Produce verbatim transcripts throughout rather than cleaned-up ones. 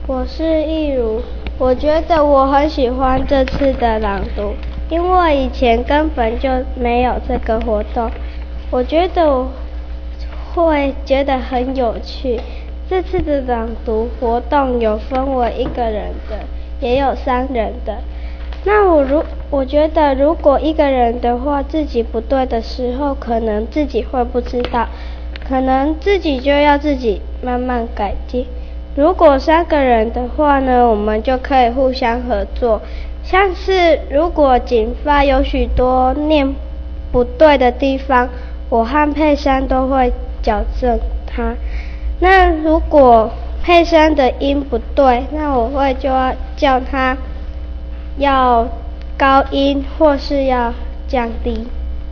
我是易如，我觉得我很喜欢这次的朗读，因为以前根本就没有这个活动，我觉得我会觉得很有趣。这次的朗读活动有分为一个人的，也有三人的。那我如我觉得，如果一个人的话，自己不对的时候，可能自己会不知道，可能自己就要自己慢慢改进。如果三个人的话呢，我们就可以互相合作。像是如果警发有许多念不对的地方，我和佩珊都会矫正他。那如果佩珊的音不对，那我会就要叫他要高音或是要降低。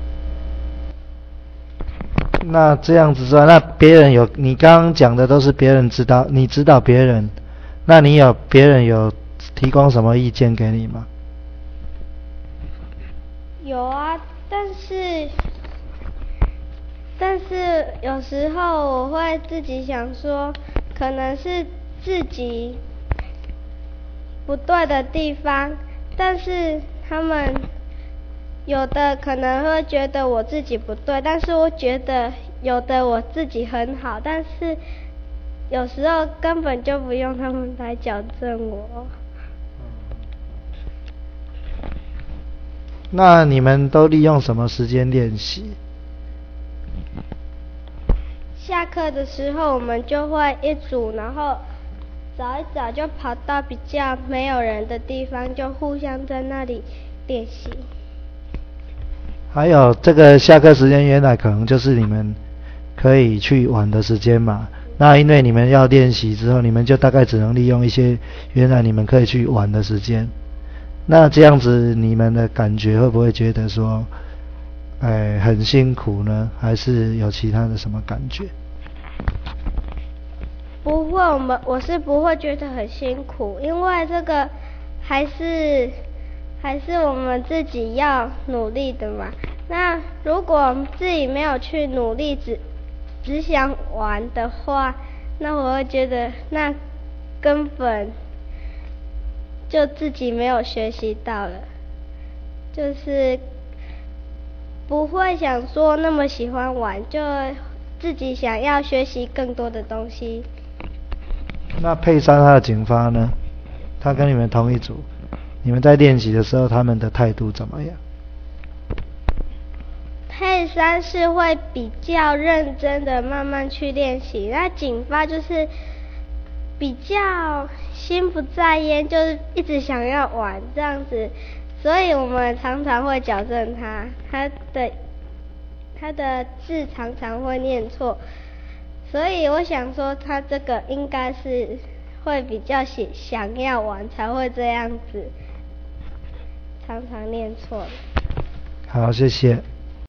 那这样子说，那别人有你刚刚讲的都是别人指导，你指导别人，那你有别人有提供什么意见给你吗？ 有啊，但是但是有时候我会自己想说，可能是自己不对的地方，但是他们有的可能会觉得我自己不对，但是我觉得有的我自己很好，但是有时候根本就不用他们来矫正我。 那你们都利用什么时间练习？ 下课的时候我们就会一组，然后找一找就跑到比较没有人的地方，就互相在那里练习。 还有这个下课时间原来可能就是你们可以去玩的时间嘛，那因为你们要练习之后，你们就大概只能利用一些原来你们可以去玩的时间。那这样子你们的感觉会不会觉得说哎，很辛苦呢？还是有其他的什么感觉？ 不会，我们我是不会觉得很辛苦，因为这个还是还是我们自己要努力的嘛。那如果自己没有去努力，只只想玩的话，那我会觉得那根本就自己没有学习到了，就是不会想说那么喜欢玩，就自己想要学习更多的东西。 那佩珊他的警发呢？他跟你们同一组，你们在练习的时候，他们的态度怎么样？ 佩珊是会比较认真的慢慢去练习，那警发就是比较心不在焉，就是一直想要玩这样子，所以我们常常会矫正他，他的他的字常常会念错，所以我想说他这个应该是会比较想要玩才会这样子，常常念错。 好，谢谢。